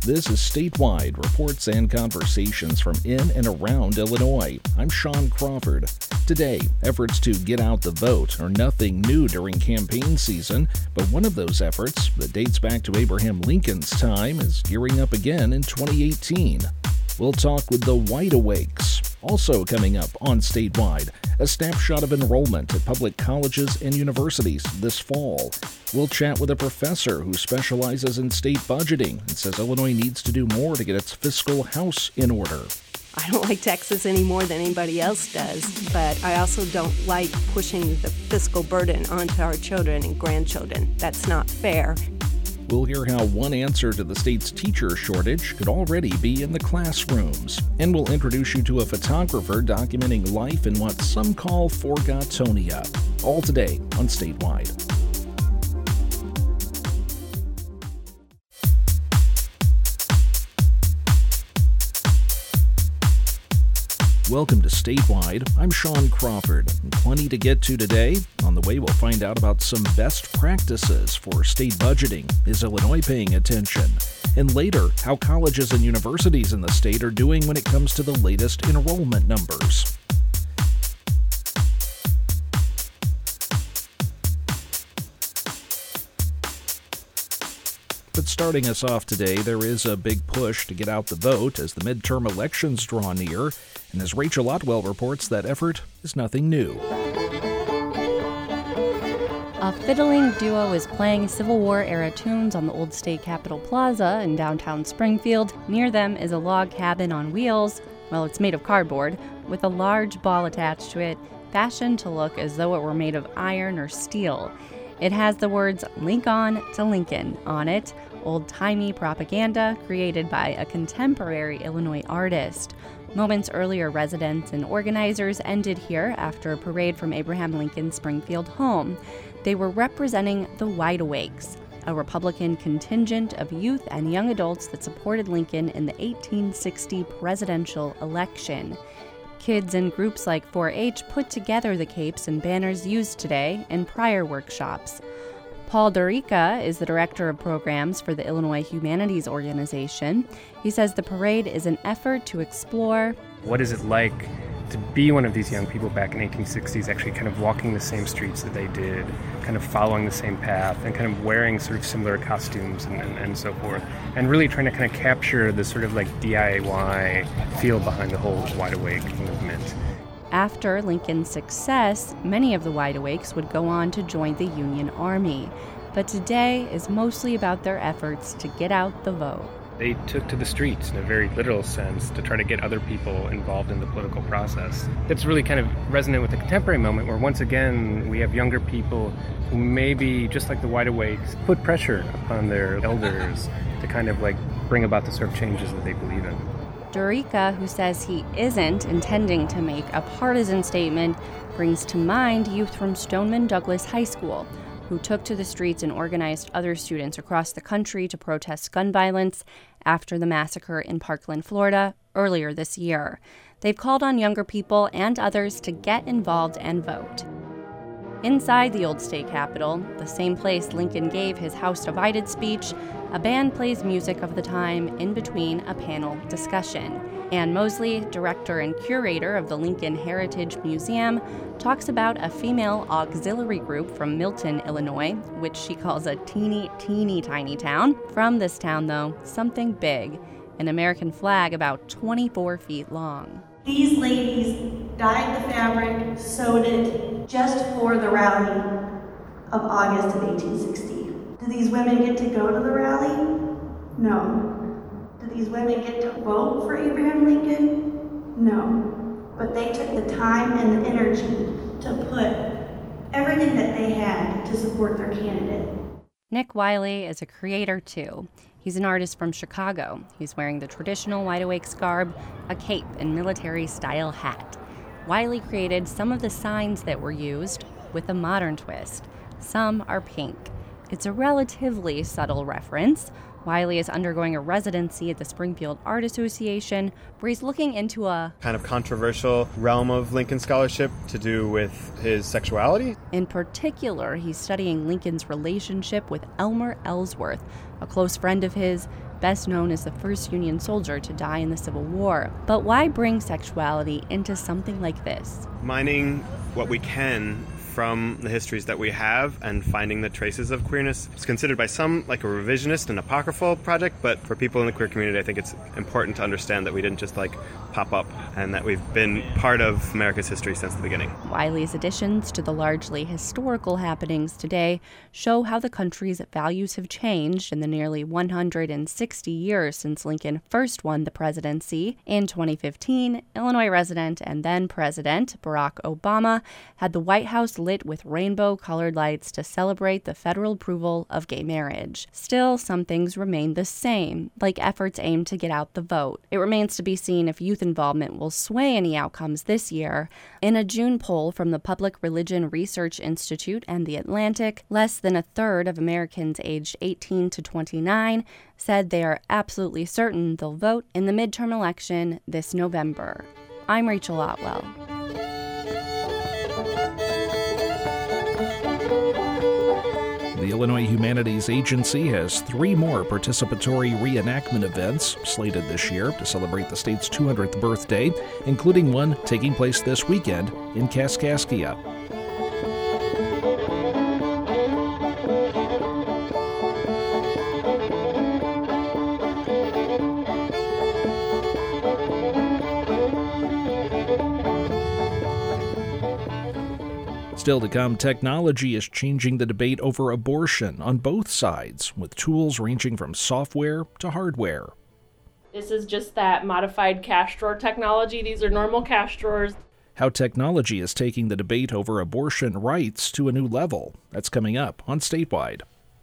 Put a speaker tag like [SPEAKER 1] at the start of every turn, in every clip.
[SPEAKER 1] This is Statewide, reports and conversations from in and around Illinois. I'm Sean Crawford. Today, efforts to get out the vote are nothing new during campaign season, but one of those efforts that dates back to Abraham Lincoln's time is gearing up again in 2018. We'll talk with the Wide Awakes. Also coming up on Statewide, a snapshot of enrollment at public colleges and universities this fall. We'll chat with a professor who specializes in state budgeting and says Illinois needs to do more to get its fiscal house in order.
[SPEAKER 2] I don't like Texas any more than anybody else does, but I also don't like pushing the fiscal burden onto our children and grandchildren. That's not fair.
[SPEAKER 1] We'll hear how one answer to the state's teacher shortage could already be in the classrooms. And we'll introduce you to a photographer documenting life in what some call Forgotonia. All today on Statewide. Welcome to Statewide. I'm Sean Crawford. And plenty to get to today. On the way, we'll find out about some best practices for state budgeting. Is Illinois paying attention? And later, how colleges and universities in the state are doing when it comes to the latest enrollment numbers. But starting us off today, there is a big push to get out the vote as the midterm elections draw near. And as Rachel Otwell reports, that effort is nothing new.
[SPEAKER 3] A fiddling duo is playing Civil War-era tunes on the old State Capitol Plaza in downtown Springfield. Near them is a log cabin on wheels. Well, it's made of cardboard, with a large ball attached to it, fashioned to look as though it were made of iron or steel. It has the words "Link On to Lincoln" on it, old-timey propaganda created by a contemporary Illinois artist. Moments earlier, residents and organizers ended here after a parade from Abraham Lincoln's Springfield home. They were representing the Wide Awakes, a Republican contingent of youth and young adults that supported Lincoln in the 1860 presidential election. Kids and groups like 4-H put together the capes and banners used today in prior workshops. Paul Dorica is the director of programs for the Illinois Humanities Organization. He says the parade is an effort to explore
[SPEAKER 4] what is it like to be one of these young people back in 1860s, actually kind of walking the same streets that they did, kind of following the same path, and kind of wearing sort of similar costumes and so forth, and really trying to kind of capture the sort of like DIY feel behind the whole Wide Awake movement.
[SPEAKER 3] After Lincoln's success, many of the Wide Awakes would go on to join the Union Army. But today is mostly about their efforts to get out the vote.
[SPEAKER 4] They took to the streets in a very literal sense to try to get other people involved in the political process. That's really kind of resonant with the contemporary moment where once again we have younger people who maybe, just like the Wide Awakes, put pressure upon their elders to kind of like bring about the sort of changes that they believe in.
[SPEAKER 3] Dorica, who says he isn't intending to make a partisan statement, brings to mind youth from Stoneman Douglas High School, who took to the streets and organized other students across the country to protest gun violence after the massacre in Parkland, Florida, earlier this year. They've called on younger people and others to get involved and vote. Inside the old state capitol, the same place Lincoln gave his House Divided speech, a band plays music of the time in between a panel discussion. Ann Mosley, director and curator of the Lincoln Heritage Museum, talks about a female auxiliary group from Milton, Illinois, which she calls a teeny tiny town. From this town, though, something big, an American flag about 24 feet long.
[SPEAKER 5] These ladies dyed the fabric, sewed it, just for the rally of August of 1860. Do these women get to go to the rally? No. Do these women get to vote for Abraham Lincoln? No. But they took the time and the energy to put everything that they had to support their candidate.
[SPEAKER 3] Nick Wiley is a creator, too. He's an artist from Chicago. He's wearing the traditional Wide Awakes garb, a cape and military-style hat. Wiley created some of the signs that were used with a modern twist. Some are pink. It's a relatively subtle reference. Wiley is undergoing a residency at the Springfield Art Association, where he's looking into a
[SPEAKER 6] kind of controversial realm of Lincoln scholarship to do with his sexuality.
[SPEAKER 3] In particular, he's studying Lincoln's relationship with Elmer Ellsworth, a close friend of his best known as the first Union soldier to die in the Civil War. But why bring sexuality into something like this?
[SPEAKER 6] Mining what we can from the histories that we have and finding the traces of queerness. It's considered by some like a revisionist and apocryphal project, but for people in the queer community, I think it's important to understand that we didn't just pop up and that we've been part of America's history since the beginning.
[SPEAKER 3] Wiley's additions to the largely historical happenings today show how the country's values have changed in the nearly 160 years since Lincoln first won the presidency. In 2015, Illinois resident and then President Barack Obama had the White House lit with rainbow-colored lights to celebrate the federal approval of gay marriage. Still, some things remain the same, like efforts aimed to get out the vote. It remains to be seen if youth involvement will sway any outcomes this year. In a June poll from the Public Religion Research Institute and The Atlantic, less than a third of Americans aged 18 to 29 said they are absolutely certain they'll vote in the midterm election this November. I'm Rachel Otwell.
[SPEAKER 1] The Illinois Humanities Agency has 3 more participatory reenactment events slated this year to celebrate the state's 200th birthday, including one taking place this weekend in Kaskaskia. Still to come, technology is changing the debate over abortion on both sides, with tools ranging from software to hardware.
[SPEAKER 7] This is just that modified cash drawer technology. These are normal cash drawers.
[SPEAKER 1] How technology is taking the debate over abortion rights to a new level. That's coming up on Statewide.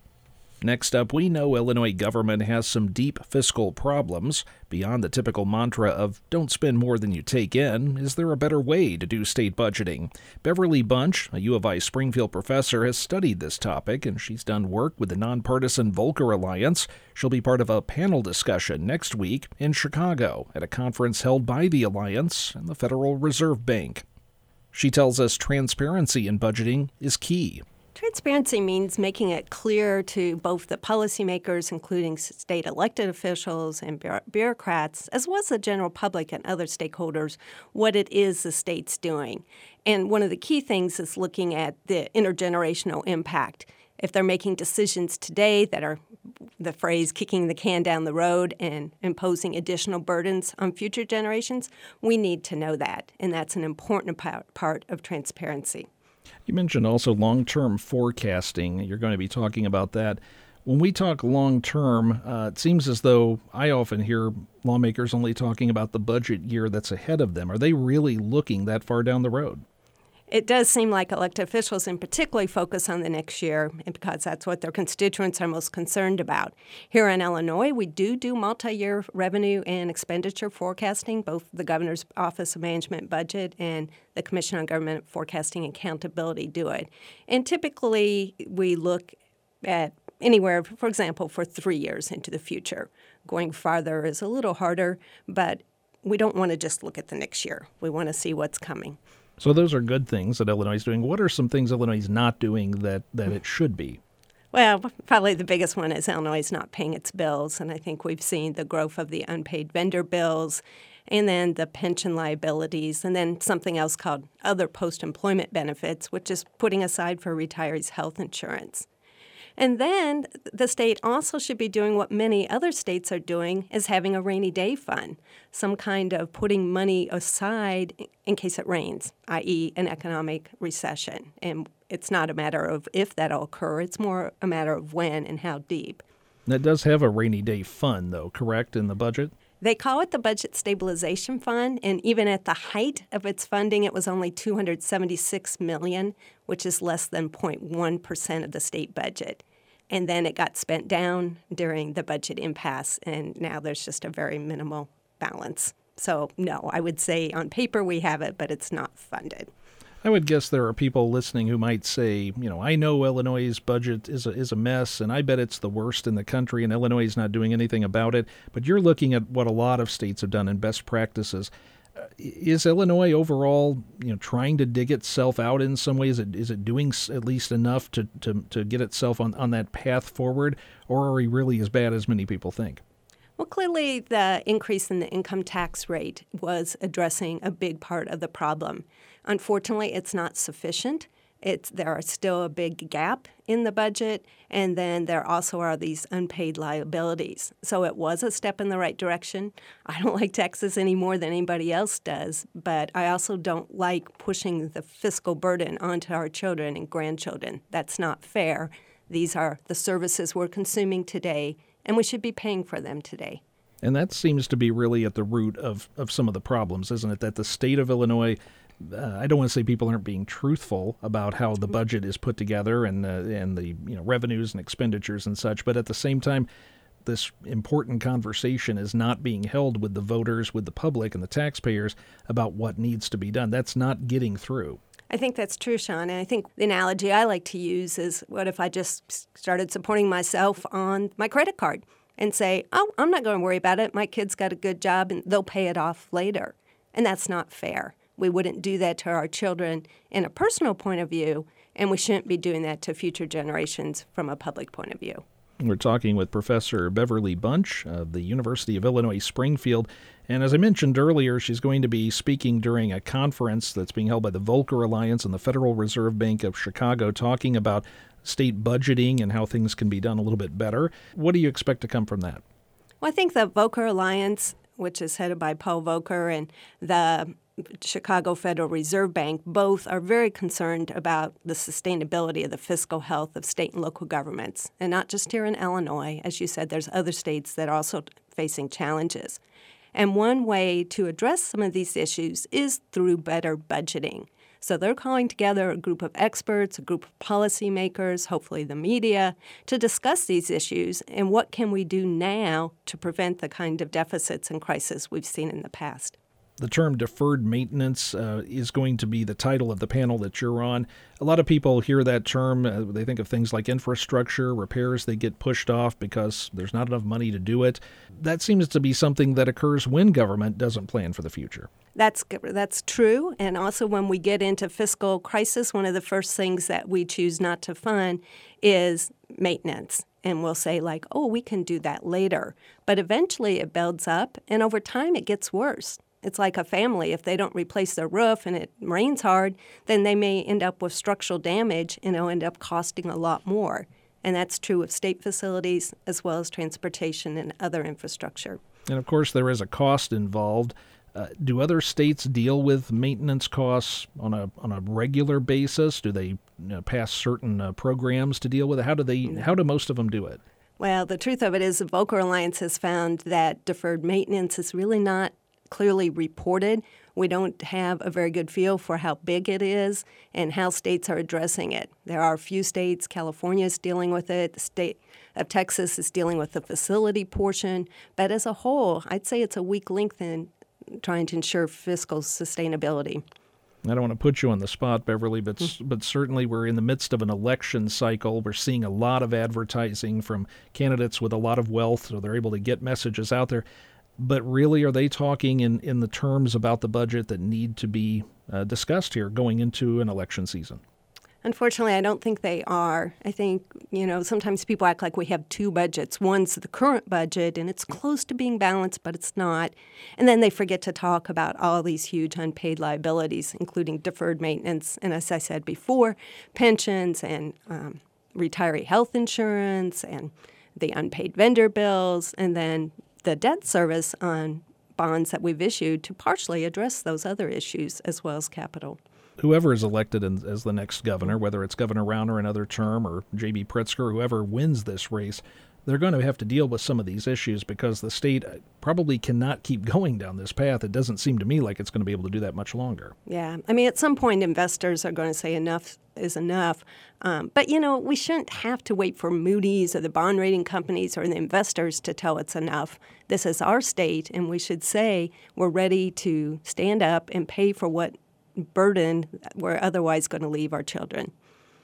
[SPEAKER 1] Next up, we know Illinois government has some deep fiscal problems. Beyond the typical mantra of don't spend more than you take in, is there a better way to do state budgeting? Beverly Bunch, a U of I Springfield professor, has studied this topic, and she's done work with the nonpartisan Volcker Alliance. She'll be part of a panel discussion next week in Chicago at a conference held by the Alliance and the Federal Reserve Bank. She tells us transparency in budgeting is key.
[SPEAKER 2] Transparency means making it clear to both the policymakers, including state elected officials and bureaucrats, as well as the general public and other stakeholders, what it is the state's doing. And one of the key things is looking at the intergenerational impact. If they're making decisions today that are, the phrase, kicking the can down the road and imposing additional burdens on future generations, we need to know that. And that's an important part of transparency.
[SPEAKER 1] You mentioned also long-term forecasting. You're going to be talking about that. When we talk long-term, it seems as though I often hear lawmakers only talking about the budget year that's ahead of them. Are they really looking that far down the road?
[SPEAKER 2] It does seem like elected officials in particular focus on the next year because that's what their constituents are most concerned about. Here in Illinois, we do multi-year revenue and expenditure forecasting. Both the Governor's Office of Management Budget and the Commission on Government Forecasting and Accountability do it. And typically, we look at anywhere, for example, for 3 years into the future. Going farther is a little harder, but we don't want to just look at the next year. We want to see what's coming.
[SPEAKER 1] So those are good things that Illinois is doing. What are some things Illinois is not doing that it should be?
[SPEAKER 2] Well, probably the biggest one is Illinois is not paying its bills, and I think we've seen the growth of the unpaid vendor bills and then the pension liabilities, and then something else called other post-employment benefits, which is putting aside for retirees' health insurance. And then the state also should be doing what many other states are doing, is having a rainy day fund, some kind of putting money aside in case it rains, i.e. an economic recession. And it's not a matter of if that'll occur, it's more a matter of when and how deep.
[SPEAKER 1] That does have a rainy day fund, though, correct, in the budget?
[SPEAKER 2] They call it the Budget Stabilization Fund, and even at the height of its funding, it was only $276 million, which is less than 0.1% of the state budget. And then it got spent down during the budget impasse, and now there's just a very minimal balance. So, no, I would say on paper we have it, but it's not funded.
[SPEAKER 1] I would guess there are people listening who might say, I know Illinois' budget is a mess, and I bet it's the worst in the country, and Illinois is not doing anything about it. But you're looking at what a lot of states have done in best practices. Is Illinois overall, trying to dig itself out in some ways? Is it doing at least enough to get itself on that path forward, or are we really as bad as many people think?
[SPEAKER 2] Well, clearly the increase in the income tax rate was addressing a big part of the problem. Unfortunately, it's not sufficient. There are still a big gap in the budget, and then there also are these unpaid liabilities. So it was a step in the right direction. I don't like taxes any more than anybody else does, but I also don't like pushing the fiscal burden onto our children and grandchildren. That's not fair. These are the services we're consuming today, and we should be paying for them today.
[SPEAKER 1] And that seems to be really at the root of some of the problems, isn't it? That the state of Illinois, I don't want to say people aren't being truthful about how the budget is put together and the revenues and expenditures and such, but at the same time, this important conversation is not being held with the voters, with the public and the taxpayers about what needs to be done. That's not getting through.
[SPEAKER 2] I think that's true, Sean. And I think the analogy I like to use is, what if I just started supporting myself on my credit card and say, oh, I'm not going to worry about it. My kid's got a good job and they'll pay it off later. And that's not fair. We wouldn't do that to our children in a personal point of view, and we shouldn't be doing that to future generations from a public point of view.
[SPEAKER 1] We're talking with Professor Beverly Bunch of the University of Illinois Springfield. And as I mentioned earlier, she's going to be speaking during a conference that's being held by the Volcker Alliance and the Federal Reserve Bank of Chicago, talking about state budgeting and how things can be done a little bit better. What do you expect to come from that?
[SPEAKER 2] Well, I think the Volcker Alliance, which is headed by Paul Volcker, and the Chicago Federal Reserve Bank, both are very concerned about the sustainability of the fiscal health of state and local governments. And not just here in Illinois. As you said, there's other states that are also facing challenges. And one way to address some of these issues is through better budgeting. So they're calling together a group of experts, a group of policymakers, hopefully the media, to discuss these issues and what can we do now to prevent the kind of deficits and crisis we've seen in the past.
[SPEAKER 1] The term deferred maintenance is going to be the title of the panel that you're on. A lot of people hear that term. They think of things like infrastructure, repairs. They get pushed off because there's not enough money to do it. That seems to be something that occurs when government doesn't plan for the future.
[SPEAKER 2] That's true. And also when we get into fiscal crisis, one of the first things that we choose not to fund is maintenance. And we'll say like, oh, we can do that later. But eventually it builds up, and over time it gets worse. It's like a family. If they don't replace their roof and it rains hard, then they may end up with structural damage, and it'll end up costing a lot more. And that's true of state facilities as well as transportation and other infrastructure.
[SPEAKER 1] And, of course, there is a cost involved. Do other states deal with maintenance costs on a regular basis? Do they pass certain programs to deal with it? How do most of them do it?
[SPEAKER 2] Well, the truth of it is the Volcker Alliance has found that deferred maintenance is really not clearly reported. We don't have a very good feel for how big it is and how states are addressing it. There are a few states. California is dealing with it. The state of Texas is dealing with the facility portion. But as a whole, I'd say it's a weak link in trying to ensure fiscal sustainability.
[SPEAKER 1] I don't want to put you on the spot, Beverly, but certainly we're in the midst of an election cycle. We're seeing a lot of advertising from candidates with a lot of wealth, so they're able to get messages out there. But really, are they talking in the terms about the budget that need to be discussed here going into an election season?
[SPEAKER 2] Unfortunately, I don't think they are. I think, sometimes people act like we have two budgets. One's the current budget, and it's close to being balanced, but it's not. And then they forget to talk about all these huge unpaid liabilities, including deferred maintenance, and as I said before, pensions and retiree health insurance and the unpaid vendor bills, and then the debt service on bonds that we've issued to partially address those other issues as well as capital.
[SPEAKER 1] Whoever is elected as the next governor, whether it's Governor Rauner another term or J.B. Pritzker, whoever wins this race, they're going to have to deal with some of these issues because the state probably cannot keep going down this path. It doesn't seem to me like it's going to be able to do that much longer.
[SPEAKER 2] Yeah. I mean, at some point, investors are going to say enough is enough. But, we shouldn't have to wait for Moody's or the bond rating companies or the investors to tell it's enough. This is our state, and we should say we're ready to stand up and pay for what burden we're otherwise going to leave our children.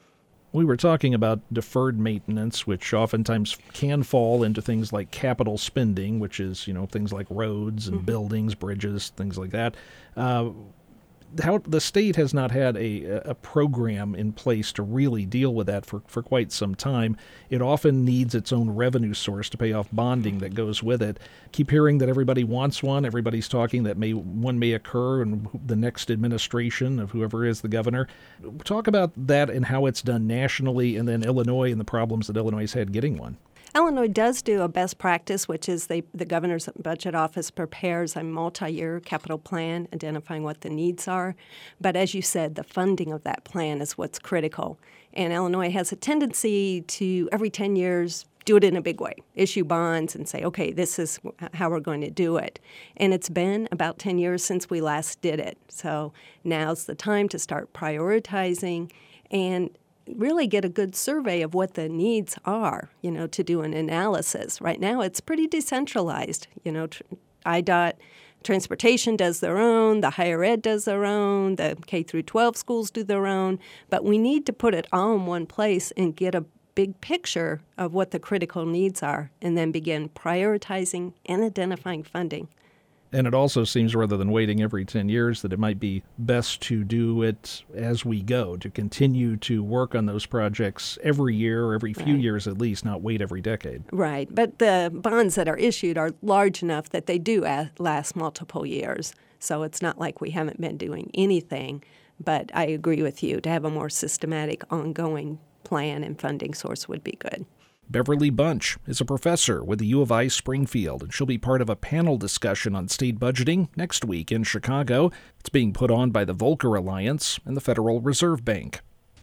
[SPEAKER 1] We were talking about deferred maintenance, which oftentimes can fall into things like capital spending, which is, things like roads and buildings, bridges, things like that. how the state has not had a program in place to really deal with that for quite some time. It often needs its own revenue source to pay off bonding that goes with it. Keep hearing that everybody wants one. Everybody's talking that one may occur in the next administration of whoever is the governor. Talk about that and how it's done nationally, and then Illinois and the problems that Illinois has had getting one.
[SPEAKER 2] Illinois does do a best practice, which is the governor's budget office prepares a multi-year capital plan identifying what the needs are. But as you said, the funding of that plan is what's critical. And Illinois has a tendency to, every 10 years, do it in a big way, issue bonds and say, okay, this is how we're going to do it. And it's been about 10 years since we last did it. So now's the time to start prioritizing and really get a good survey of what the needs are, to do an analysis. Right now, it's pretty decentralized. IDOT, transportation does their own, the higher ed does their own, the K through 12 schools do their own, but we need to put it all in one place and get a big picture of what the critical needs are and then begin prioritizing and identifying funding.
[SPEAKER 1] And it also seems, rather than waiting every 10 years, that it might be best to do it as we go, to continue to work on those projects every year or every few years at least, not wait every decade.
[SPEAKER 2] Right. But the bonds that are issued are large enough that they do last multiple years. So it's not like we haven't been doing anything. But I agree with you. To have a more systematic, ongoing plan and funding source would be good.
[SPEAKER 1] Beverly Bunch is a professor with the U of I Springfield, and she'll be part of a panel discussion on state budgeting next week in Chicago. It's being put on by the Volcker Alliance and the Federal Reserve Bank.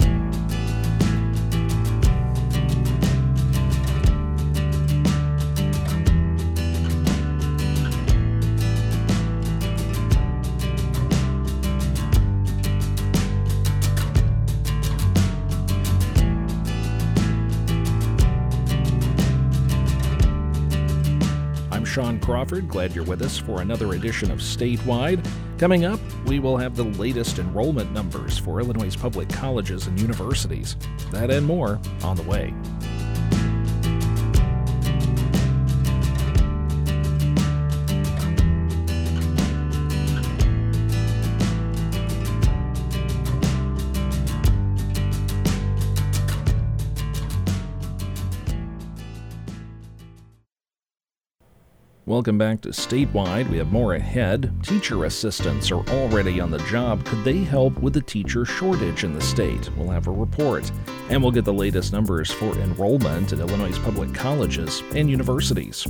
[SPEAKER 1] Sean Crawford, glad you're with us for another edition of Statewide. Coming up, we will have the latest enrollment numbers for Illinois' public colleges and universities. That and more on the way. Welcome back to Statewide. We have more ahead. Teacher assistants are already on the job. Could they help with the teacher shortage in the state? We'll have a report. And we'll get the latest numbers for enrollment at Illinois' public colleges and universities.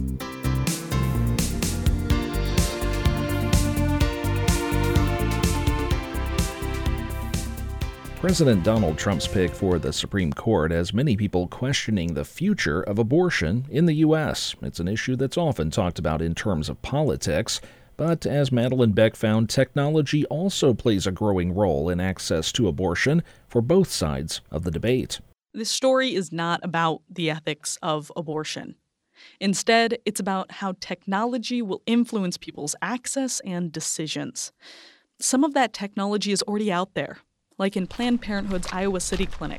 [SPEAKER 1] President Donald Trump's pick for the Supreme Court has many people questioning the future of abortion in the U.S. It's an issue that's often talked about in terms of politics, but as Madeline Beck found, technology also plays a growing role in access to abortion for both sides of the debate.
[SPEAKER 8] This story is not about the ethics of abortion. Instead, it's about how technology will influence people's access and decisions. Some of that technology is already out there, like in Planned Parenthood's Iowa City clinic.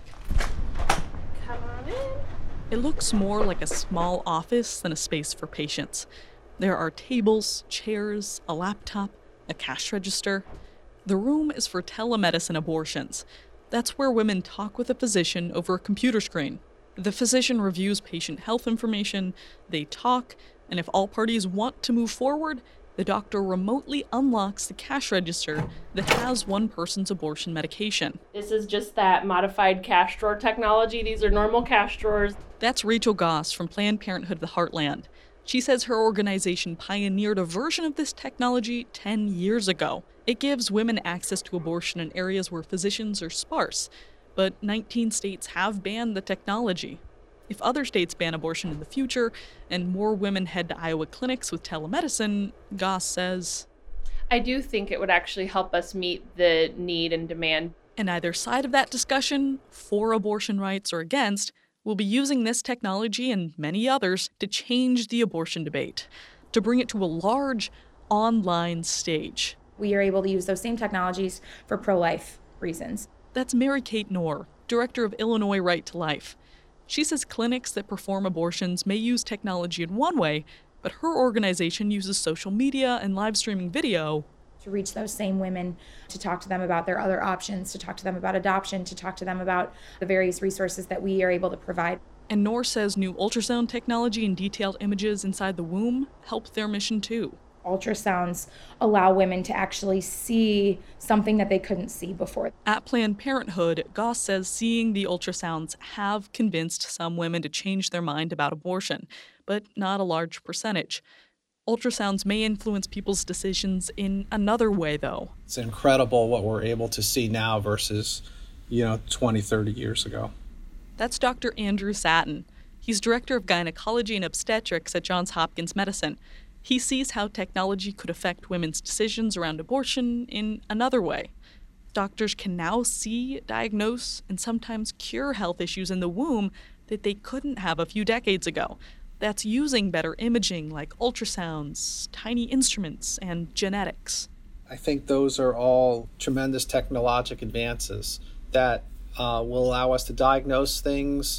[SPEAKER 7] Come on in.
[SPEAKER 8] It looks more like a small office than a space for patients. There are tables, chairs, a laptop, a cash register. The room is for telemedicine abortions. That's where women talk with a physician over a computer screen. The physician reviews patient health information, they talk, and if all parties want to move forward, the doctor remotely unlocks the cash register that has one person's abortion medication.
[SPEAKER 7] This is just that modified cash drawer technology. These are normal cash drawers.
[SPEAKER 8] That's Rachel Goss from Planned Parenthood of the Heartland. She says her organization pioneered a version of this technology 10 years ago. It gives women access to abortion in areas where physicians are sparse, but 19 states have banned the technology. If other states ban abortion in the future and more women head to Iowa clinics with telemedicine, Goss says,
[SPEAKER 7] I do think it would actually help us meet the need and demand.
[SPEAKER 8] And either side of that discussion, for abortion rights or against, will be using this technology and many others to change the abortion debate, to bring it to a large online stage.
[SPEAKER 9] We are able to use those same technologies for pro-life reasons.
[SPEAKER 8] That's Mary Kate Knorr, director of Illinois Right to Life. She says clinics that perform abortions may use technology in one way, but her organization uses social media and live streaming video
[SPEAKER 9] to reach those same women, to talk to them about their other options, to talk to them about adoption, to talk to them about the various resources that we are able to provide.
[SPEAKER 8] And Noor says new ultrasound technology and detailed images inside the womb help their mission too.
[SPEAKER 9] Ultrasounds allow women to actually see something that they couldn't see before.
[SPEAKER 8] At Planned Parenthood, Goss says seeing the ultrasounds have convinced some women to change their mind about abortion, but not a large percentage. Ultrasounds may influence people's decisions in another way, though.
[SPEAKER 10] It's incredible what we're able to see now versus, 20, 30 years ago.
[SPEAKER 8] That's Dr. Andrew Satin. He's director of gynecology and obstetrics at Johns Hopkins Medicine. He sees how technology could affect women's decisions around abortion in another way. Doctors can now see, diagnose, and sometimes cure health issues in the womb that they couldn't have a few decades ago. That's using better imaging like ultrasounds, tiny instruments, and genetics.
[SPEAKER 10] I think those are all tremendous technological advances that will allow us to diagnose things,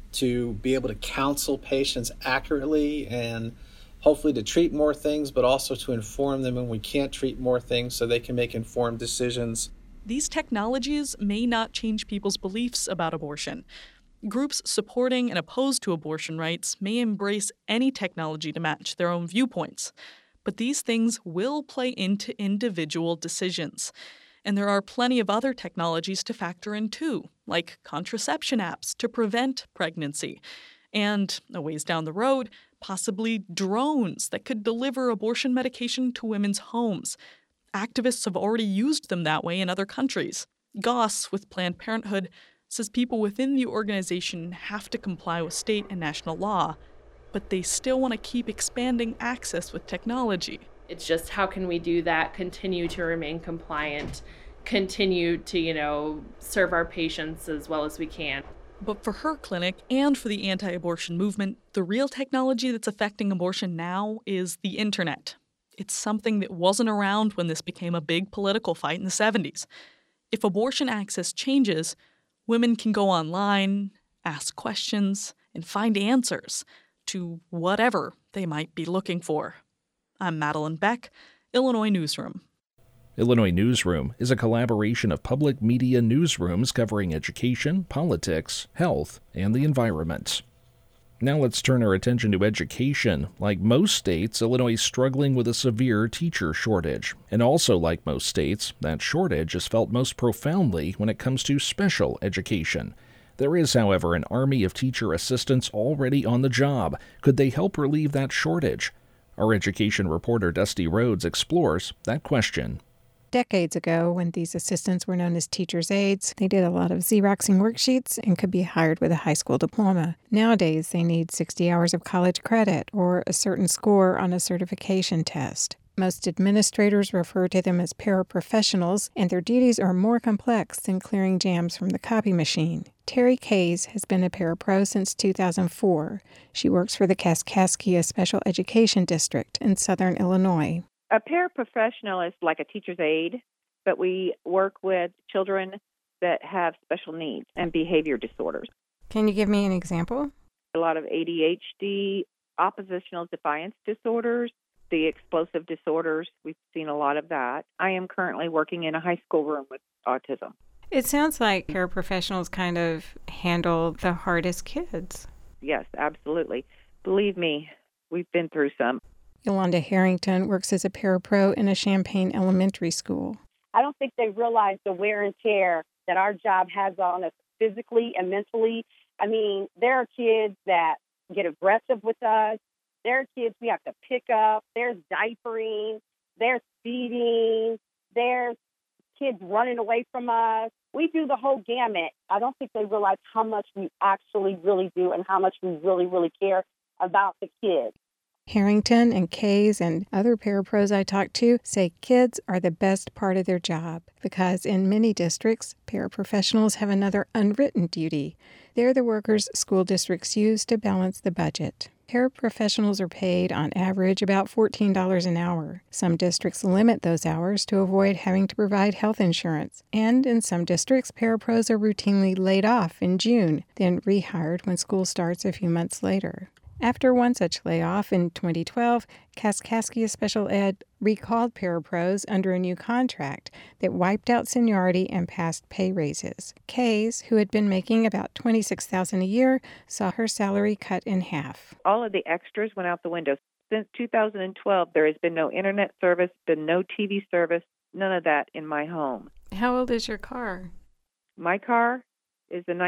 [SPEAKER 10] to be able to counsel patients accurately, and hopefully to treat more things, but also to inform them when we can't treat more things so they can make informed decisions.
[SPEAKER 8] These technologies may not change people's beliefs about abortion. Groups supporting and opposed to abortion rights may embrace any technology to match their own viewpoints. But these things will play into individual decisions. And there are plenty of other technologies to factor in too, like contraception apps to prevent pregnancy. And, a ways down the road, possibly drones that could deliver abortion medication to women's homes. Activists have already used them that way in other countries. Goss, with Planned Parenthood, says people within the organization have to comply with state and national law, but they still want to keep expanding access with technology.
[SPEAKER 7] It's just how can we do that, continue to remain compliant, continue to, serve our patients as well as we can.
[SPEAKER 8] But for her clinic and for the anti-abortion movement, the real technology that's affecting abortion now is the internet. It's something that wasn't around when this became a big political fight in the 70s. If abortion access changes, women can go online, ask questions, and find answers to whatever they might be looking for. I'm Madeline Beck, Illinois Newsroom.
[SPEAKER 1] Illinois Newsroom is a collaboration of public media newsrooms covering education, politics, health, and the environment. Now let's turn our attention to education. Like most states, Illinois is struggling with a severe teacher shortage. And also like most states, that shortage is felt most profoundly when it comes to special education. There is, however, an army of teacher assistants already on the job. Could they help relieve that shortage? Our education reporter Dusty Rhodes explores that question.
[SPEAKER 11] Decades ago, when these assistants were known as teacher's aides, they did a lot of Xeroxing worksheets and could be hired with a high school diploma. Nowadays, they need 60 hours of college credit or a certain score on a certification test. Most administrators refer to them as paraprofessionals, and their duties are more complex than clearing jams from the copy machine. Terry Kays has been a parapro since 2004. She works for the Kaskaskia Special Education District in southern Illinois.
[SPEAKER 12] A paraprofessional is like a teacher's aide, but we work with children that have special needs and behavior disorders.
[SPEAKER 11] Can you give me an example?
[SPEAKER 12] A lot of ADHD, oppositional defiance disorders, the explosive disorders. We've seen a lot of that. I am currently working in a high school room with autism.
[SPEAKER 11] It sounds like paraprofessionals kind of handle the hardest kids.
[SPEAKER 12] Yes, absolutely. Believe me, we've been through some.
[SPEAKER 11] Yolanda Harrington works as a parapro in a Champaign elementary school.
[SPEAKER 13] I don't think they realize the wear and tear that our job has on us physically and mentally. I mean, there are kids that get aggressive with us. There are kids we have to pick up. There's diapering. There's feeding. There's kids running away from us. We do the whole gamut. I don't think they realize how much we actually really do and how much we really, really care about the kids.
[SPEAKER 11] Harrington and Kays and other parapros I talked to say kids are the best part of their job because in many districts, paraprofessionals have another unwritten duty. They're the workers school districts use to balance the budget. Paraprofessionals are paid on average about $14 an hour. Some districts limit those hours to avoid having to provide health insurance. And in some districts, parapros are routinely laid off in June, then rehired when school starts a few months later. After one such layoff in 2012, Kaskaskia Special Ed recalled parapros under a new contract that wiped out seniority and passed pay raises. Kays, who had been making about $26,000 a year, saw her salary cut in half.
[SPEAKER 12] All of the extras went out the window. Since 2012, there has been no internet service, been no TV service, none of that in my home.
[SPEAKER 11] How old is your car?
[SPEAKER 12] My car is a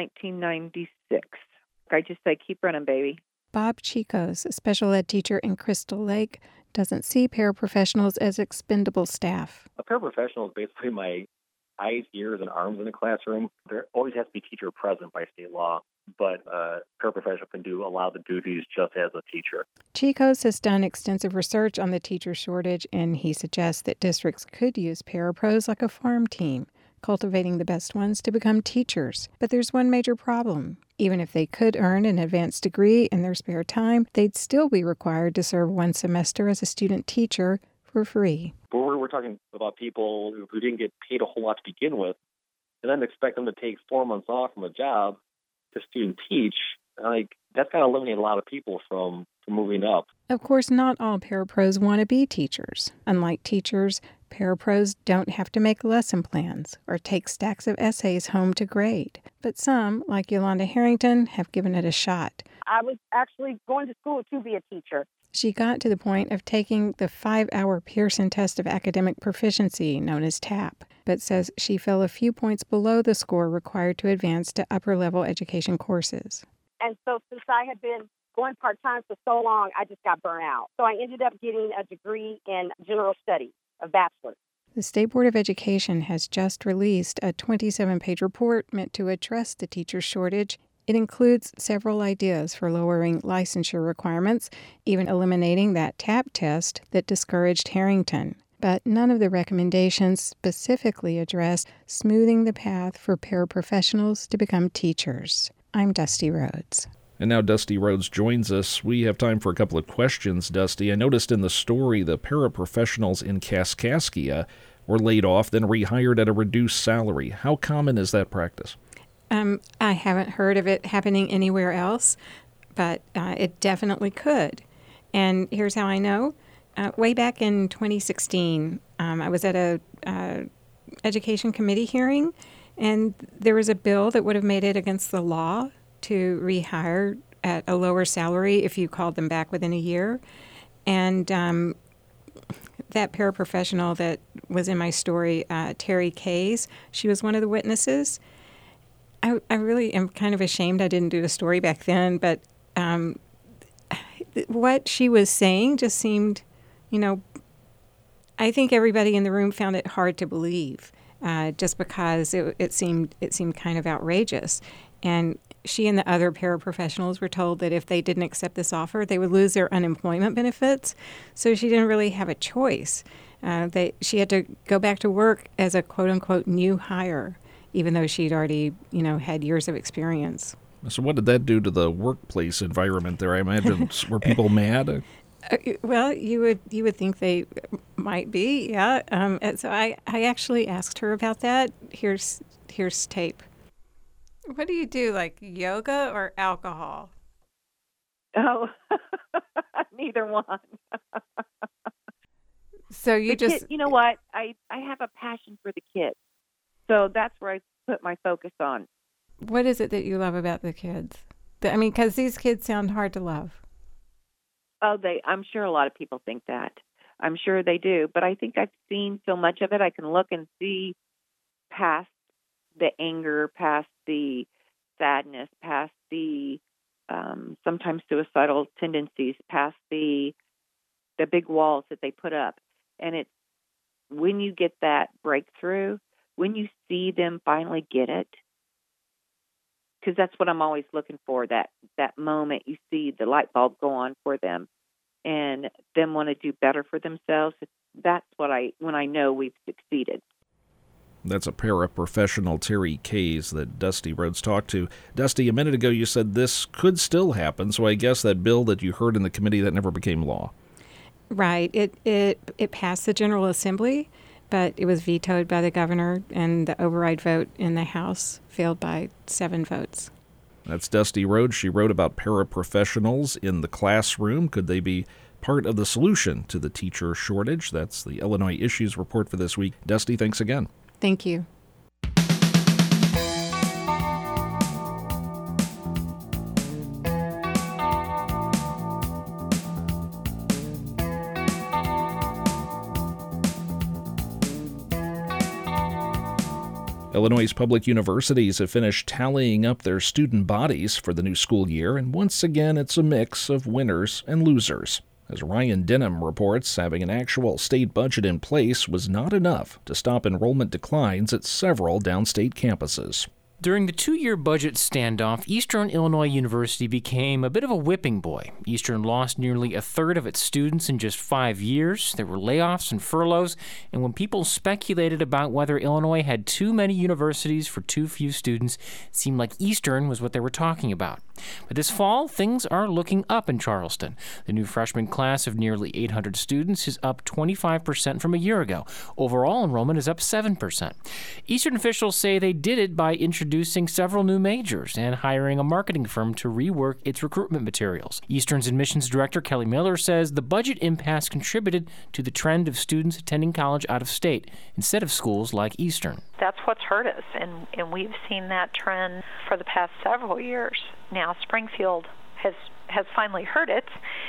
[SPEAKER 12] 1996. I just say, keep running, baby.
[SPEAKER 11] Bob Chicos, a special ed teacher in Crystal Lake, doesn't see paraprofessionals as expendable staff.
[SPEAKER 14] A paraprofessional is basically my eyes, ears, and arms in the classroom. There always has to be a teacher present by state law, but a paraprofessional can do a lot of the duties just as a teacher.
[SPEAKER 11] Chicos has done extensive research on the teacher shortage, and he suggests that districts could use parapros like a farm team, cultivating the best ones to become teachers. But there's one major problem. Even if they could earn an advanced degree in their spare time, they'd still be required to serve one semester as a student teacher for free.
[SPEAKER 14] We're talking about people who didn't get paid a whole lot to begin with, and then expect them to take 4 months off from a job to student teach. That's going to eliminate a lot of people from moving up.
[SPEAKER 11] Of course, not all parapros want to be teachers. Unlike teachers, parapros don't have to make lesson plans or take stacks of essays home to grade. But some, like Yolanda Harrington, have given it a shot.
[SPEAKER 13] I was actually going to school to be a teacher.
[SPEAKER 11] She got to the point of taking the 5-hour Pearson Test of Academic Proficiency, known as TAP, but says she fell a few points below the score required to advance to upper-level education courses.
[SPEAKER 13] And so since I had been going part-time for so long, I just got burnt out. So I ended up getting a degree in general studies, a bachelor's.
[SPEAKER 11] The State Board of Education has just released a 27-page report meant to address the teacher shortage. It includes several ideas for lowering licensure requirements, even eliminating that TAP test that discouraged Harrington. But none of the recommendations specifically address smoothing the path for paraprofessionals to become teachers. I'm Dusty Rhodes.
[SPEAKER 1] And now Dusty Rhodes joins us. We have time for a couple of questions, Dusty. I noticed in the story the paraprofessionals in Kaskaskia were laid off, then rehired at a reduced salary. How common is that practice?
[SPEAKER 11] I haven't heard of it happening anywhere else, but it definitely could. And here's how I know. Way back in 2016, I was at a education committee hearing, and there was a bill that would have made it against the law to rehire at a lower salary if you called them back within a year. And that paraprofessional that was in my story, Terry Kays, she was one of the witnesses. I really am kind of ashamed I didn't do the story back then, but what she was saying just seemed, I think everybody in the room found it hard to believe, just because it seemed kind of outrageous. And she and the other paraprofessionals were told that if they didn't accept this offer, they would lose their unemployment benefits. So she didn't really have a choice. She had to go back to work as a quote-unquote new hire, even though she'd already, had years of experience.
[SPEAKER 1] So what did that do to the workplace environment there? I imagine, were people mad?
[SPEAKER 11] Well, you would think they might be, yeah. And so I actually asked her about that. Here's tape. What do you do, like yoga or alcohol?
[SPEAKER 12] Oh, neither one.
[SPEAKER 11] So you
[SPEAKER 12] you know what? I have a passion for the kids. So that's where I put my focus on.
[SPEAKER 11] What is it that you love about the kids? Because these kids sound hard to love.
[SPEAKER 12] Oh, I'm sure a lot of people think that. I'm sure they do. But I think I've seen so much of it, I can look and see past the anger, past the sadness, past the sometimes suicidal tendencies, past the big walls that they put up. And it's when you get that breakthrough, when you see them finally get it, because that's what I'm always looking for, that moment you see the light bulb go on for them and them want to do better for themselves. That's when I know we've succeeded.
[SPEAKER 1] That's a paraprofessional, Terry Kays, that Dusty Rhodes talked to. Dusty, a minute ago you said this could still happen, so I guess that bill that you heard in the committee, that never became law.
[SPEAKER 11] Right. It passed the General Assembly, but it was vetoed by the governor, and the override vote in the House failed by 7 votes.
[SPEAKER 1] That's Dusty Rhodes. She wrote about paraprofessionals in the classroom. Could they be part of the solution to the teacher shortage? That's the Illinois Issues Report for this week. Dusty, thanks again.
[SPEAKER 11] Thank you.
[SPEAKER 1] Illinois' public universities have finished tallying up their student bodies for the new school year, and once again it's a mix of winners and losers. As Ryan Denham reports, having an actual state budget in place was not enough to stop enrollment declines at several downstate campuses.
[SPEAKER 15] During the two-year budget standoff, Eastern Illinois University became a bit of a whipping boy. Eastern lost nearly a third of its students in just 5 years. There were layoffs and furloughs, and when people speculated about whether Illinois had too many universities for too few students, it seemed like Eastern was what they were talking about. But this fall, things are looking up in Charleston. The new freshman class of nearly 800 students is up 25% from a year ago. Overall enrollment is up 7%. Eastern officials say they did it by introducing several new majors and hiring a marketing firm to rework its recruitment materials. Eastern's admissions director, Kelly Miller, says the budget impasse contributed to the trend of students attending college out of state instead of schools like Eastern.
[SPEAKER 16] That's what's hurt us, and we've seen that trend for the past several years. Now Springfield has finally heard it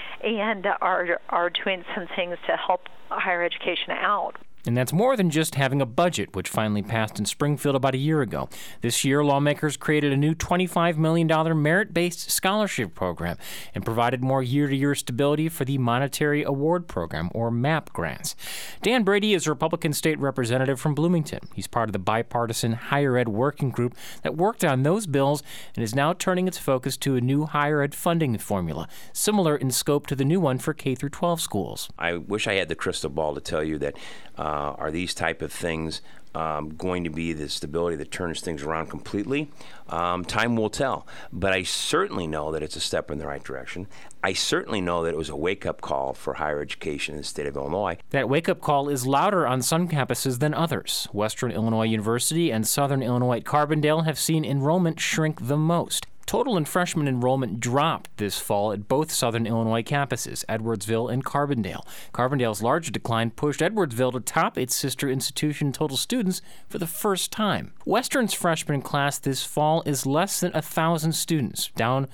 [SPEAKER 16] and are doing some things to help higher education out.
[SPEAKER 15] And that's more than just having a budget, which finally passed in Springfield about a year ago. This year, lawmakers created a new $25 million merit-based scholarship program and provided more year-to-year stability for the Monetary Award Program, or MAP grants. Dan Brady is a Republican state representative from Bloomington. He's part of the bipartisan higher ed working group that worked on those bills and is now turning its focus to a new higher ed funding formula, similar in scope to the new one for K-12 schools.
[SPEAKER 17] I wish I had the crystal ball to tell you that are these type of things going to be the stability that turns things around completely? Time will tell. But I certainly know that it's a step in the right direction. I certainly know that it was a wake-up call for higher education in the state of Illinois.
[SPEAKER 15] That wake-up call is louder on some campuses than others. Western Illinois University and Southern Illinois at Carbondale have seen enrollment shrink the most. Total and freshman enrollment dropped this fall at both Southern Illinois campuses, Edwardsville and Carbondale. Carbondale's larger decline pushed Edwardsville to top its sister institution total students for the first time. Western's freshman class this fall is less than 1,000 students, down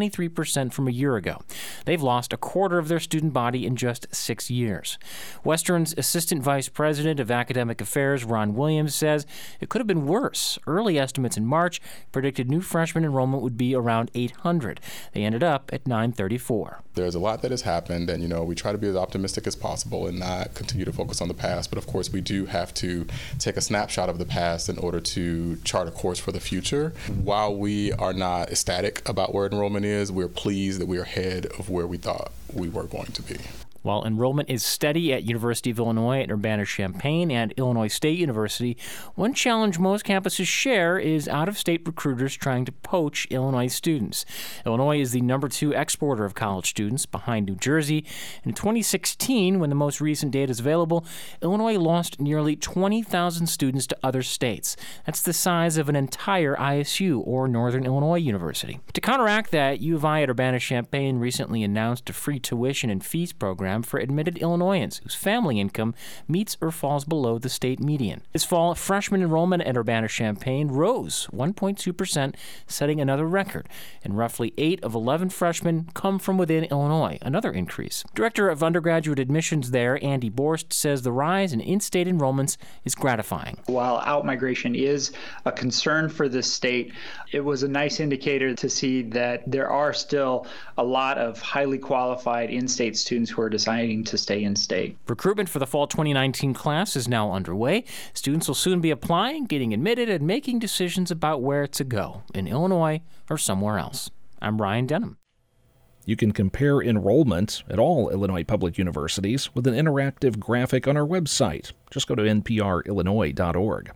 [SPEAKER 15] 23% from a year ago. They've lost a quarter of their student body in just 6 years. Western's Assistant Vice President of Academic Affairs, Ron Williams, says it could have been worse. Early estimates in March predicted new freshman enrollment would be around 800. They ended up at 934.
[SPEAKER 18] There's a lot that has happened, and we try to be as optimistic as possible and not continue to focus on the past. But of course, we do have to take a snapshot of the past in order to chart a course for the future. While we are not ecstatic about where enrollment is, we're pleased that we are ahead of where we thought we were going to be.
[SPEAKER 15] While enrollment is steady at University of Illinois at Urbana-Champaign and Illinois State University, one challenge most campuses share is out-of-state recruiters trying to poach Illinois students. Illinois is the number 2 exporter of college students, behind New Jersey. In 2016, when the most recent data is available, Illinois lost nearly 20,000 students to other states. That's the size of an entire ISU, or Northern Illinois University. To counteract that, U of I at Urbana-Champaign recently announced a free tuition and fees program for admitted Illinoisans whose family income meets or falls below the state median. This fall, freshman enrollment at Urbana-Champaign rose 1.2%, setting another record, and roughly 8 of 11 freshmen come from within Illinois, another increase. Director of undergraduate admissions there, Andy Borst, says the rise in in-state enrollments is gratifying.
[SPEAKER 19] While out-migration is a concern for this state, it was a nice indicator to see that there are still a lot of highly qualified in-state students who are deciding to stay in state.
[SPEAKER 15] Recruitment for the fall 2019 class is now underway. Students will soon be applying, getting admitted, and making decisions about where to go, in Illinois or somewhere else. I'm Ryan Denham.
[SPEAKER 1] You can compare enrollment at all Illinois public universities with an interactive graphic on our website. Just go to nprillinois.org.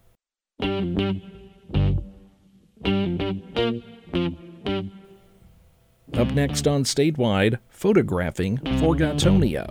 [SPEAKER 1] Up next on Statewide, photographing for Gatonia.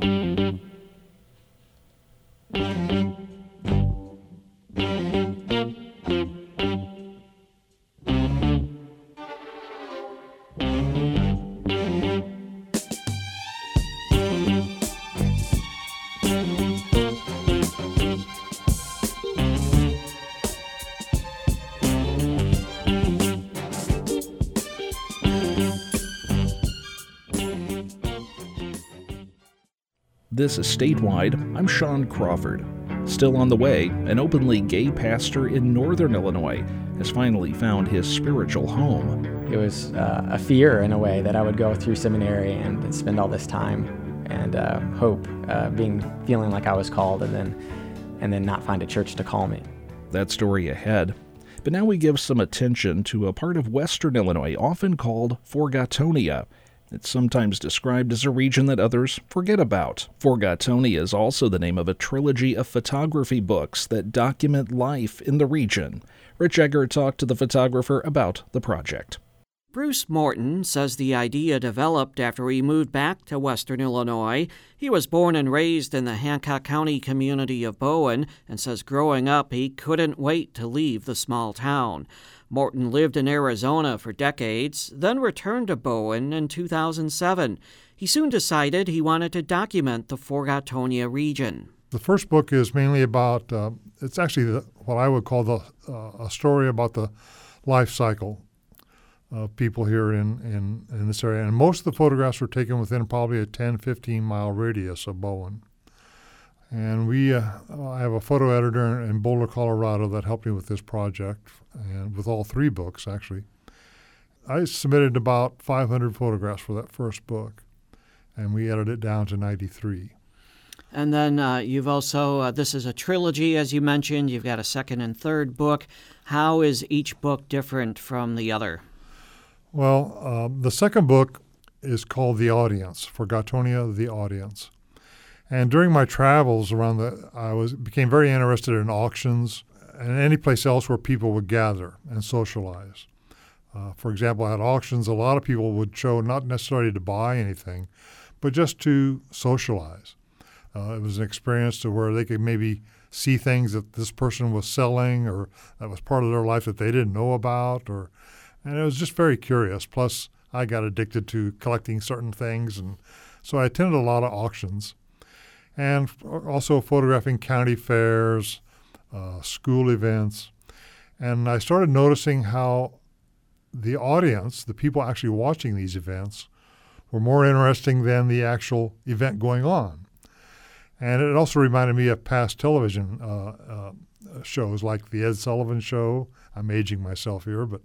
[SPEAKER 1] This is Statewide. I'm Sean Crawford. Still on the way, an openly gay pastor in northern Illinois has finally found his spiritual home.
[SPEAKER 20] It was a fear, in a way, that I would go through seminary and spend all this time and hope, feeling like I was called, and then not find a church to call me.
[SPEAKER 1] That story ahead. But now we give some attention to a part of western Illinois often called Forgotonia. It's sometimes described as a region that others forget about. Forgotonia is also the name of a trilogy of photography books that document life in the region. Rich Egger talked to the photographer about the project.
[SPEAKER 21] Bruce Morton says the idea developed after he moved back to western Illinois. He was born and raised in the Hancock County community of Bowen and says growing up he couldn't wait to leave the small town. Morton lived in Arizona for decades, then returned to Bowen in 2007. He soon decided he wanted to document the Forgotonia region.
[SPEAKER 22] The first book is mainly about, it's actually what I would call a story about the life cycle of people here in this area. And most of the photographs were taken within probably a 10, 15-mile radius of Bowen. And I have a photo editor in Boulder, Colorado that helped me with this project, and with all three books, actually. I submitted about 500 photographs for that first book, and we edited it down to 93.
[SPEAKER 21] And then you've also, this is a trilogy, as you mentioned. You've got a second and third book. How is each book different from the other?
[SPEAKER 22] Well, the second book is called The Audience, Forgotonia, The Audience. And during my travels around became very interested in auctions and any place else where people would gather and socialize. For example, at auctions, a lot of people would show not necessarily to buy anything, but just to socialize. It was an experience to where they could maybe see things that this person was selling or that was part of their life that they didn't know about. And it was just very curious. Plus, I got addicted to collecting certain things, and so I attended a lot of auctions. And also photographing county fairs, school events. And I started noticing how the audience, the people actually watching these events, were more interesting than the actual event going on. And it also reminded me of past television shows like The Ed Sullivan Show. I'm aging myself here, but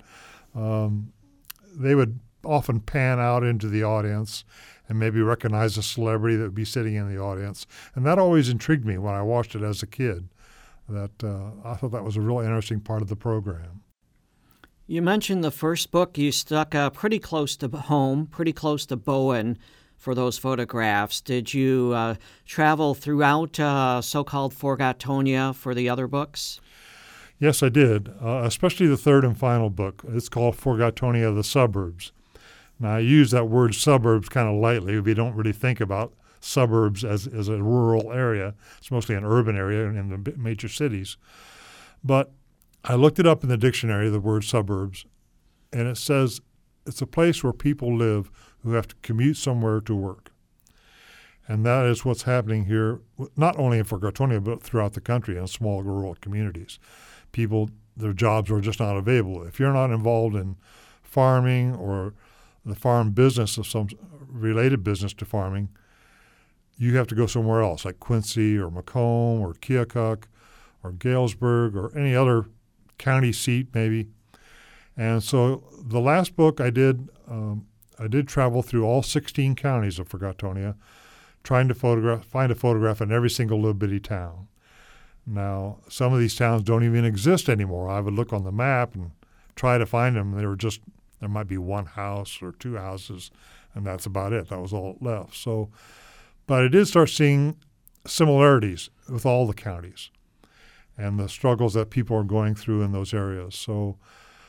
[SPEAKER 22] they would often pan out into the audience and maybe recognize a celebrity that would be sitting in the audience. And that always intrigued me when I watched it as a kid. I thought that was a real interesting part of the program.
[SPEAKER 21] You mentioned the first book. You stuck pretty close to home, pretty close to Bowen for those photographs. Did you travel throughout so-called Forgotonia for the other books?
[SPEAKER 22] Yes, I did, especially the third and final book. It's called Forgotonia, The Suburbs. Now, I use that word suburbs kind of lightly. We don't really think about suburbs as a rural area. It's mostly an urban area in the major cities. But I looked it up in the dictionary, the word suburbs, and it says it's a place where people live who have to commute somewhere to work. And that is what's happening here, not only in Forgotonia, but throughout the country in small rural communities. People, their jobs are just not available. If you're not involved in farming or the farm business of some related business to farming, you have to go somewhere else, like Quincy or Macomb or Keokuk or Galesburg or any other county seat maybe. And so the last book I did travel through all 16 counties of Forgotonia, trying to find a photograph in every single little bitty town. Now, some of these towns don't even exist anymore. I would look on the map and try to find them. There might be one house or two houses, and that's about it. That was all left. So, but I did start seeing similarities with all the counties and the struggles that people are going through in those areas. So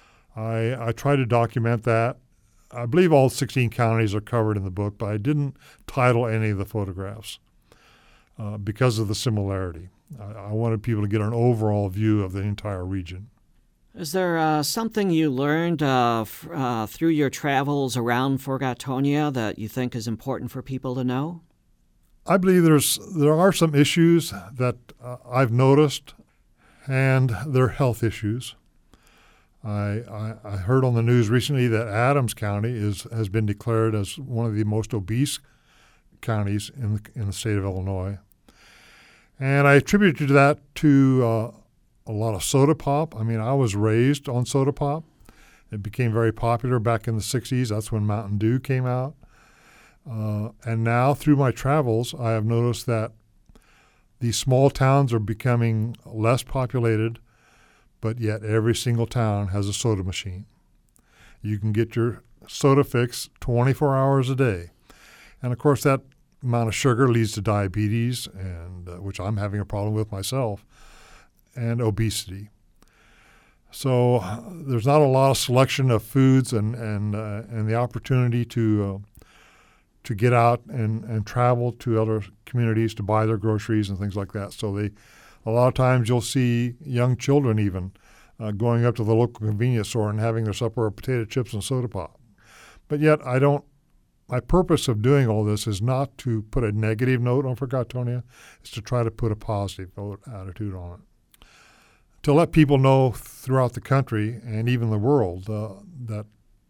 [SPEAKER 22] I try to document that. I believe all 16 counties are covered in the book, but I didn't title any of the photographs because of the similarity. I wanted people to get an overall view of the entire region.
[SPEAKER 21] Is there something you learned through your travels around Forgotonia that you think is important for people to know?
[SPEAKER 22] I believe there are some issues that I've noticed, and they're health issues. I heard on the news recently that Adams County has been declared as one of the most obese counties in the state of Illinois. And I attributed that to a lot of soda pop. I mean, I was raised on soda pop. It became very popular back in the 60s. That's when Mountain Dew came out. And now through my travels, I have noticed that these small towns are becoming less populated, but yet every single town has a soda machine. You can get your soda fix 24 hours a day. And of course, that amount of sugar leads to diabetes, and which I'm having a problem with myself, and obesity. So there's not a lot of selection of foods and the opportunity to get out and travel to other communities to buy their groceries and things like that. So a lot of times you'll see young children even going up to the local convenience store and having their supper of potato chips and soda pop. But yet my purpose of doing all this is not to put a negative note on Forgotonia. It's to try to put a positive attitude on it. To let people know throughout the country and even the world that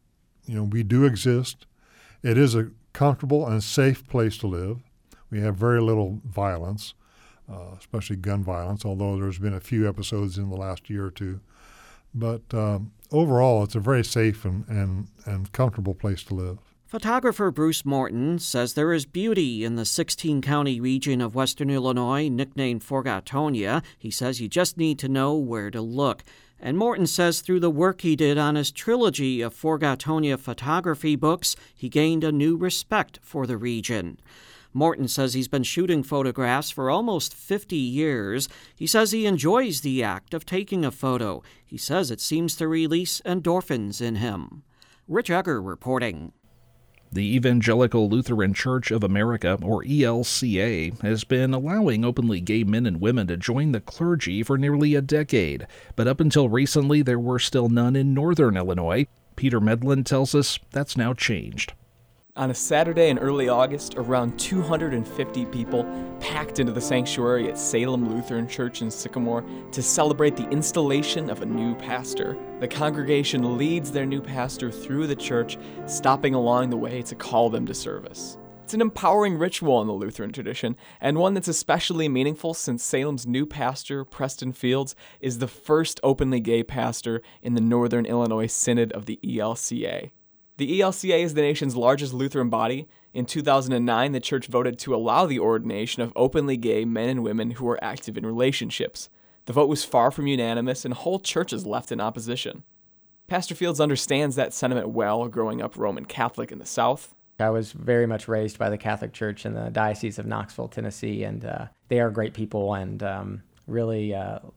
[SPEAKER 22] we do exist. It is a comfortable and safe place to live. We have very little violence, especially gun violence, although there's been a few episodes in the last year or two. But overall, it's a very safe and comfortable place to live.
[SPEAKER 21] Photographer Bruce Morton says there is beauty in the 16-county region of western Illinois, nicknamed Forgotonia. He says you just need to know where to look. And Morton says through the work he did on his trilogy of Forgotonia photography books, he gained a new respect for the region. Morton says he's been shooting photographs for almost 50 years. He says he enjoys the act of taking a photo. He says it seems to release endorphins in him. Rich Egger reporting.
[SPEAKER 1] The Evangelical Lutheran Church of America, or ELCA, has been allowing openly gay men and women to join the clergy for nearly a decade. But up until recently, there were still none in northern Illinois. Peter Medlin tells us that's now changed.
[SPEAKER 4] On a Saturday in early August, around 250 people packed into the sanctuary at Salem Lutheran Church in Sycamore to celebrate the installation of a new pastor. The congregation leads their new pastor through the church, stopping along the way to call them to service. It's an empowering ritual in the Lutheran tradition, and one that's especially meaningful since Salem's new pastor, Preston Fields, is the first openly gay pastor in the Northern Illinois Synod of the ELCA. The ELCA is the nation's largest Lutheran body. In 2009, the church voted to allow the ordination of openly gay men and women who are active in relationships. The vote was far from unanimous, and whole churches left in opposition. Pastor Fields understands that sentiment well, growing up Roman Catholic in the South.
[SPEAKER 20] I was very much raised by the Catholic Church in the Diocese of Knoxville, Tennessee, and they are great people and really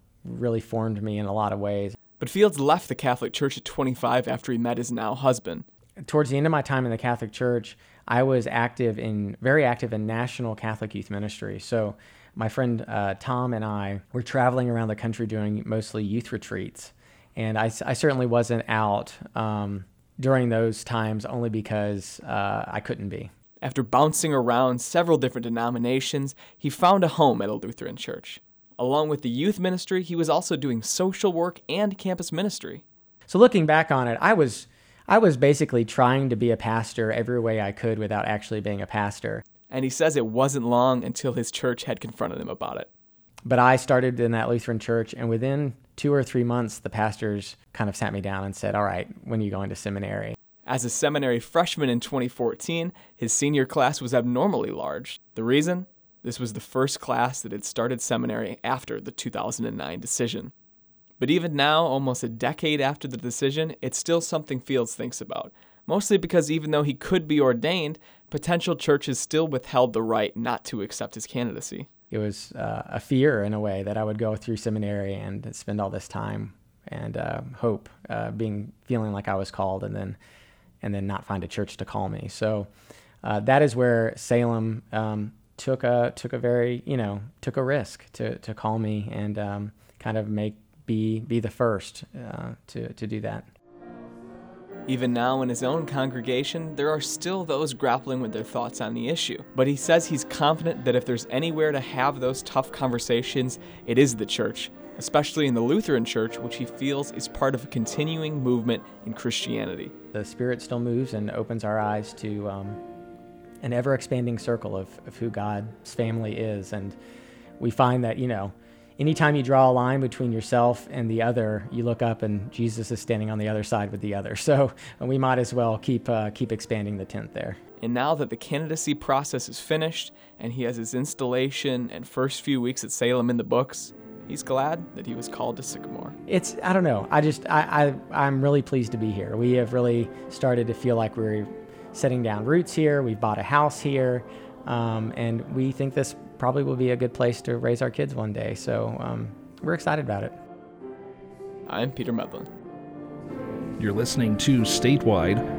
[SPEAKER 20] formed me in a lot of ways.
[SPEAKER 4] But Fields left the Catholic Church at 25 after he met his now husband.
[SPEAKER 20] Towards the end of my time in the Catholic Church, I was very active in national Catholic youth ministry. So my friend Tom and I were traveling around the country doing mostly youth retreats. And I certainly wasn't out during those times only because I couldn't be.
[SPEAKER 4] After bouncing around several different denominations, he found a home at a Lutheran church. Along with the youth ministry, he was also doing social work and campus ministry.
[SPEAKER 20] So looking back on it, I was basically trying to be a pastor every way I could without actually being a pastor.
[SPEAKER 4] And he says it wasn't long until his church had confronted him about it.
[SPEAKER 20] But I started in that Lutheran church, and within 2 or 3 months, the pastors kind of sat me down and said, all right, when are you going to seminary?
[SPEAKER 4] As a seminary freshman in 2014, his senior class was abnormally large. The reason? This was the first class that had started seminary after the 2009 decision. But even now, almost a decade after the decision, it's still something Fields thinks about. Mostly because even though he could be ordained, potential churches still withheld the right not to accept his candidacy.
[SPEAKER 20] It was a fear, in a way, that I would go through seminary and spend all this time and hope, feeling like I was called, and then not find a church to call me. So that is where Salem took a risk to call me and kind of be the first to do that.
[SPEAKER 4] Even now in his own congregation, there are still those grappling with their thoughts on the issue. But he says he's confident that if there's anywhere to have those tough conversations, it is the church, especially in the Lutheran Church, which he feels is part of a continuing movement in Christianity.
[SPEAKER 20] The Spirit still moves and opens our eyes to an ever-expanding circle of who God's family is. And we find that, anytime you draw a line between yourself and the other, you look up and Jesus is standing on the other side with the other. So we might as well keep expanding the tent there.
[SPEAKER 4] And now that the candidacy process is finished and he has his installation and first few weeks at Salem in the books, he's glad that he was called to Sycamore.
[SPEAKER 20] I don't know. I'm really pleased to be here. We have really started to feel like we're setting down roots here. We've bought a house here, and we think this probably will be a good place to raise our kids one day. So we're excited about it.
[SPEAKER 4] I'm Peter Medlin.
[SPEAKER 1] You're listening to Statewide.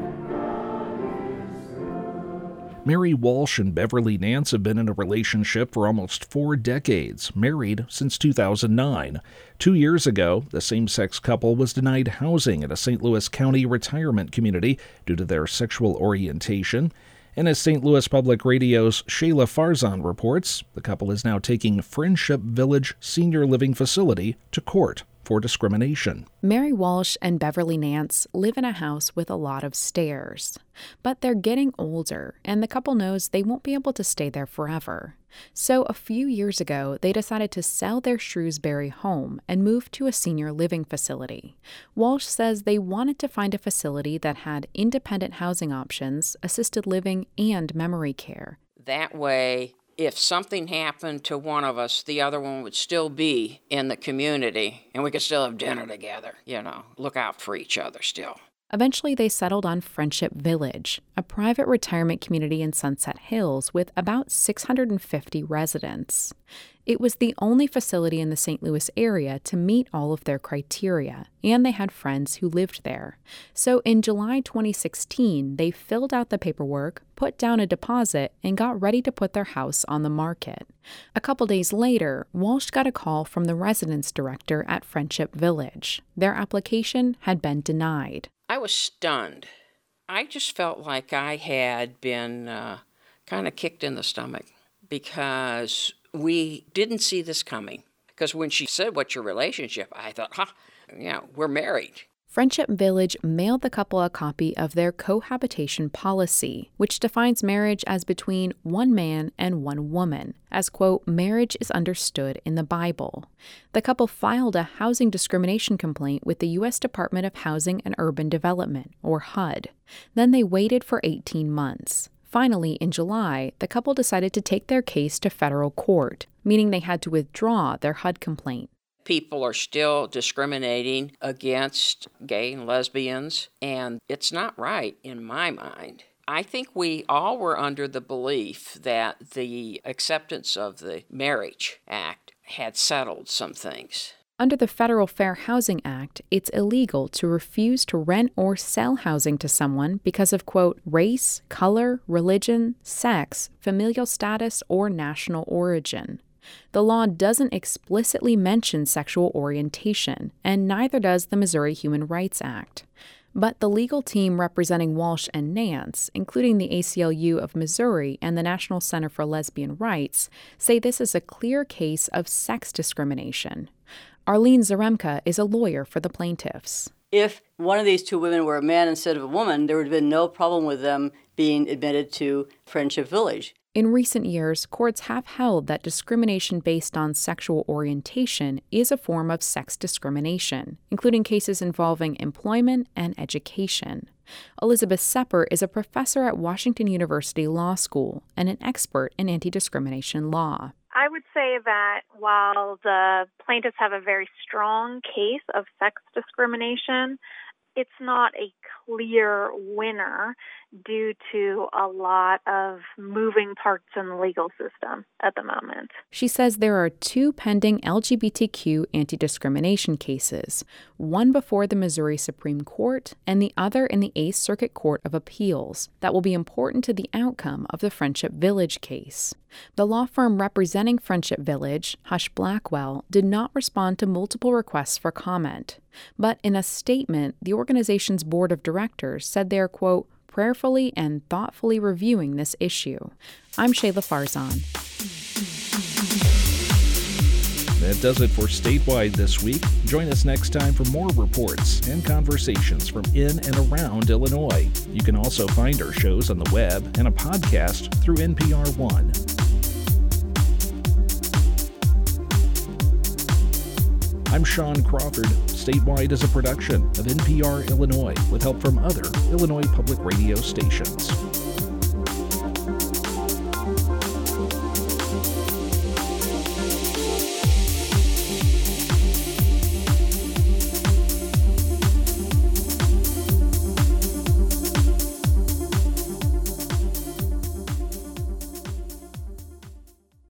[SPEAKER 1] Mary Walsh and Beverly Nance have been in a relationship for almost 4 decades, married since 2009. 2 years ago, the same-sex couple was denied housing at a St. Louis County retirement community due to their sexual orientation. And as St. Louis Public Radio's Shayla Farzan reports, the couple is now taking Friendship Village Senior Living Facility to court for discrimination.
[SPEAKER 5] Mary Walsh and Beverly Nance live in a house with a lot of stairs. But they're getting older, and the couple knows they won't be able to stay there forever. So a few years ago, they decided to sell their Shrewsbury home and move to a senior living facility. Walsh says they wanted to find a facility that had independent housing options, assisted living, and memory care.
[SPEAKER 6] That way, if something happened to one of us, the other one would still be in the community, and we could still have dinner together, look out for each other still.
[SPEAKER 5] Eventually, they settled on Friendship Village, a private retirement community in Sunset Hills with about 650 residents. It was the only facility in the St. Louis area to meet all of their criteria, and they had friends who lived there. So in July 2016, they filled out the paperwork, put down a deposit, and got ready to put their house on the market. A couple days later, Walsh got a call from the residence director at Friendship Village. Their application had been denied.
[SPEAKER 6] I was stunned. I just felt like I had been kind of kicked in the stomach because we didn't see this coming. Because when she said, "What's your relationship?" I thought, we're married.
[SPEAKER 5] Friendship Village mailed the couple a copy of their cohabitation policy, which defines marriage as between one man and one woman, as, quote, marriage is understood in the Bible. The couple filed a housing discrimination complaint with the U.S. Department of Housing and Urban Development, or HUD. Then they waited for 18 months. Finally, in July, the couple decided to take their case to federal court, meaning they had to withdraw their HUD complaint.
[SPEAKER 6] People are still discriminating against gay and lesbians, and it's not right in my mind. I think we all were under the belief that the acceptance of the Marriage Act had settled some things.
[SPEAKER 5] Under the Federal Fair Housing Act, it's illegal to refuse to rent or sell housing to someone because of, quote, race, color, religion, sex, familial status, or national origin. The law doesn't explicitly mention sexual orientation, and neither does the Missouri Human Rights Act. But the legal team representing Walsh and Nance, including the ACLU of Missouri and the National Center for Lesbian Rights, say this is a clear case of sex discrimination. Arlene Zaremka is a lawyer for the plaintiffs.
[SPEAKER 23] If one of these two women were a man instead of a woman, there would have been no problem with them being admitted to Friendship Village.
[SPEAKER 5] In recent years, courts have held that discrimination based on sexual orientation is a form of sex discrimination, including cases involving employment and education. Elizabeth Sepper is a professor at Washington University Law School and an expert in anti-discrimination law.
[SPEAKER 24] I would say that while the plaintiffs have a very strong case of sex discrimination, it's not a clear winner due to a lot of moving parts in the legal system at the moment.
[SPEAKER 5] She says there are two pending LGBTQ anti-discrimination cases, one before the Missouri Supreme Court and the other in the Eighth Circuit Court of Appeals, that will be important to the outcome of the Friendship Village case. The law firm representing Friendship Village, Hush Blackwell, did not respond to multiple requests for comment. But in a statement, the organization's board of directors said they are, quote, prayerfully and thoughtfully reviewing this issue. I'm Shayla Farzan.
[SPEAKER 1] that does it for Statewide this week. Join us next time for more reports and conversations from in and around Illinois. You can also find our shows on the web and a podcast through NPR One. I'm Sean Crawford. Statewide is a production of NPR Illinois with help from other Illinois public radio stations.